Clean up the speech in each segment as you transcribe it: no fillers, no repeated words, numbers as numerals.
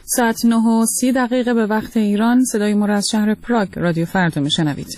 ساعت 9:30 به وقت ایران. صدای ما را از شهر پراگ رادیو فردا میشنوید.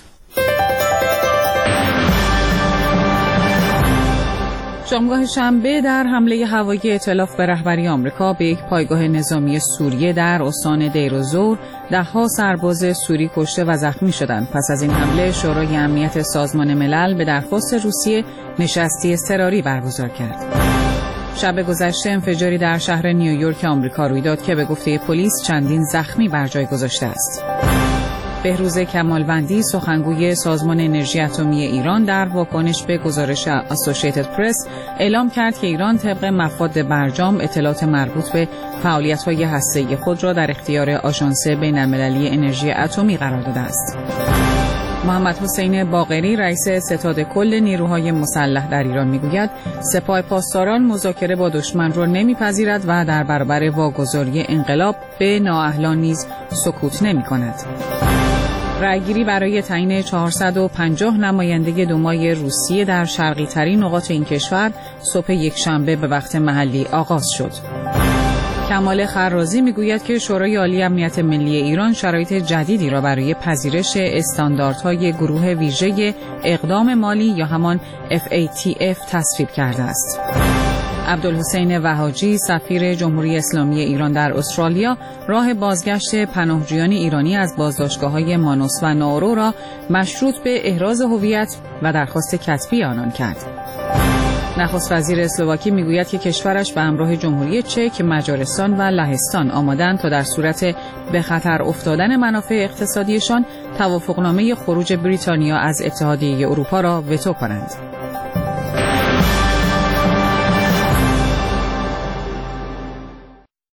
شامگاه شنبه در حمله هوایی ائتلاف به رهبری آمریکا به یک پایگاه نظامی سوریه در استان دیر الزور، ده‌ها سرباز سوری کشته و زخمی شدند. پس از این حمله شورای امنیت سازمان ملل به درخواست روسیه نشستی اضطراری برگزار کرد. شب گذشته انفجاری در شهر نیویورک آمریکا روی داد که به گفته پلیس چندین زخمی بر جای گذاشته است. بهروز کمالوندی سخنگوی سازمان انرژی اتمی ایران در واکنش به گزارش اسوسییتد پرس اعلام کرد که ایران طبق مفاد برجام اطلاعات مربوط به فعالیت‌های هسته‌ای خود را در اختیار آژانس بین‌المللی انرژی اتمی قرار داده است. محمد حسین باقری رئیس ستاد کل نیروهای مسلح در ایران میگوید سپاه پاسداران مذاکره با دشمن را نمیپذیرد و در برابر واگذاری انقلاب به نااهلان نیز سکوت نمی‌کند. رأیگیری برای تعیین 450 نماینده دومای روسیه در شرقی ترین نقاط این کشور صبح یکشنبه به وقت محلی آغاز شد. کمال خرازی میگوید که شورای عالی امنیت ملی ایران شرایط جدیدی را برای پذیرش استانداردهای گروه ویژه اقدام مالی یا همان FATF تصویب کرده است. عبدالحسین وهاجی سفیر جمهوری اسلامی ایران در استرالیا راه بازگشت پناهجویان ایرانی از بازداشتگاه‌های مانوس و ناورو را مشروط به احراز هویت و درخواست کتبی آنان کرد. نخست وزیر اسلواکی میگوید که کشورش به همراه جمهوری چک، مجارستان و لهستان آمادند تا در صورت به خطر افتادن منافع اقتصادیشان توافقنامه خروج بریتانیا از اتحادیه اروپا را وتو کنند.